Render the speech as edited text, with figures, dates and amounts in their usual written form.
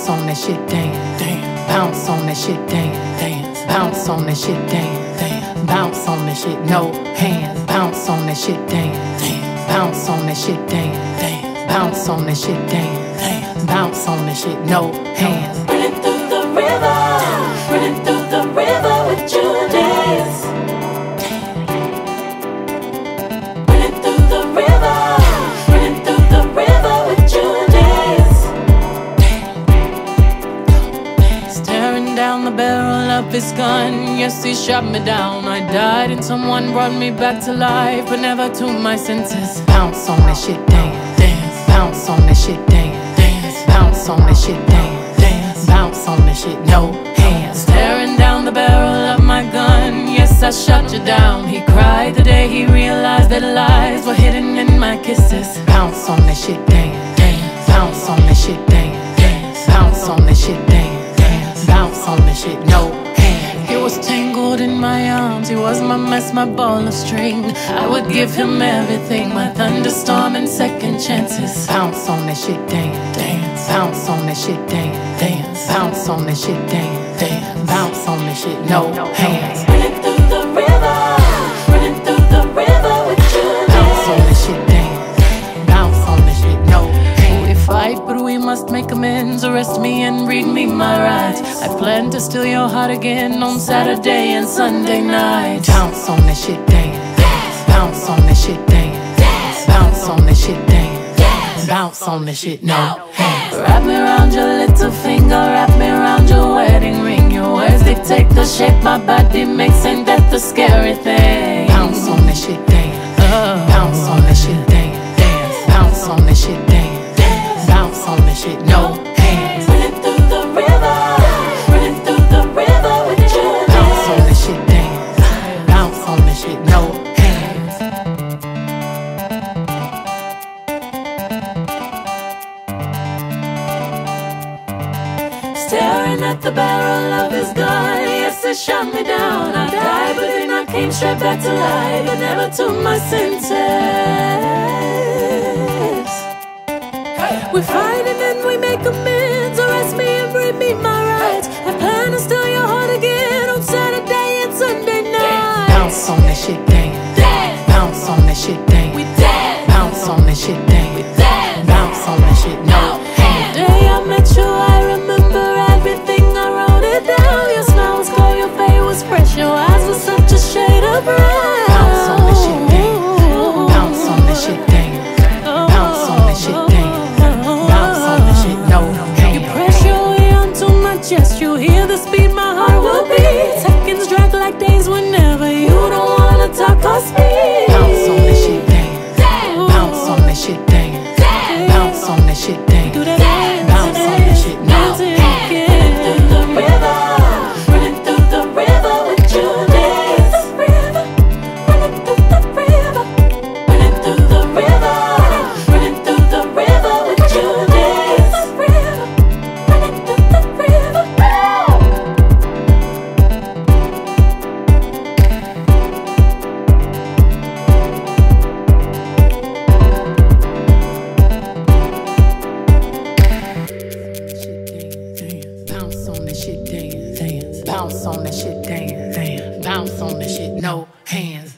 Bounce on that shit, dance, dance. Bounce on that shit, dance, dance. Bounce on that shit, dance, dance. Bounce on that shit, no hands. Bounce on that shit, dance, dance. Bounce on that shit, dance, dance. Bounce on that shit, dance, dance. Bounce on that shit, no hands. Running through the river, running through the river with you and dance. Running through the river, running through the river with you and dance. Staring down the barrel of his gun, yes, he shot me down. I died and someone brought me back to life, but never to my senses. Bounce on that shit, dance, dance. Bounce on that shit, dance, dance. Bounce on that shit, dance, dance. Bounce on that shit, no hands. Staring down the barrel of my gun, yes, I shot you down. He cried the day he realized that lies were hidden in my kisses. Bounce on that shit, dance, dance. Bounce on that shit, dance, dance. Bounce on that shit, dance, dance. Bounce on that shit, no hands. He was tangled in my arms, he was my mess, my ball of string. I would give him everything, my thunderstorm and second chances. Bounce on that shit, dance, dance. Bounce on that shit, dance, dance. Bounce on that shit, dance, dance. Bounce on that shit, no hands. Running through the river, running through the river with you and Bounce on that dance. shit, dance. Bounce on that shit, no hands. We fight, but we must make amends. Arrest me and read me my rights. I plan to steal your heart again on Saturday and Sunday night. Bounce on that shit, dance, dance. Bounce on that shit, dance, dance. Bounce on that shit, dance, dance. Bounce on that shit, no hands. Wrap me around your little finger, wrap me around your wedding ring. Your words dictate the shape my body makes, ain't that the scary thing? Bounce on that shit, dance, bounce on that shit, dance, dance. Bounce on that shit, dance, dance. Bounce on that shit, no hands. Running through the river, running through the river with you and Bounce on dance. that shit, dance, bounce on that shit, no hands. Staring at the barrel of his gun, yes, it shot me down. I died, but then I came straight back to life, but never to my senses. We fight and then we make amends. Arrest me and bring me my rights. I plan to steal your heart again on Saturday and Sunday night. Bounce on that shit, dance, Dance, bounce on that shit, dance. we dance, Bounce on that shit, dance, dance. bounce on that shit, no hands. The day I met you, I remember everything. I wrote it down. Your smile was cold, your face was fresh, your eyes were such a shade of brown. Bounce on that shit, dance, bounce on that shit, dance, bounce on that shit, dance, bounce on that shit, no You hands. press your way onto my chest. You hear the speed my heart will beat. Seconds drag like days whenever you don't wanna talk or speak. Bounce on that shit, dance, bounce on that shit, dance, bounce on that shit, dance, Do that dance, bounce on that shit, no dance hands. again. Running through the river, running through the river with you and dance. Running through the river, running through the river, running through the river with you and dance. Running through the river. Bounce on that shit, dance, dance. Bounce on that shit, dance, dance. Bounce on that shit, no hands.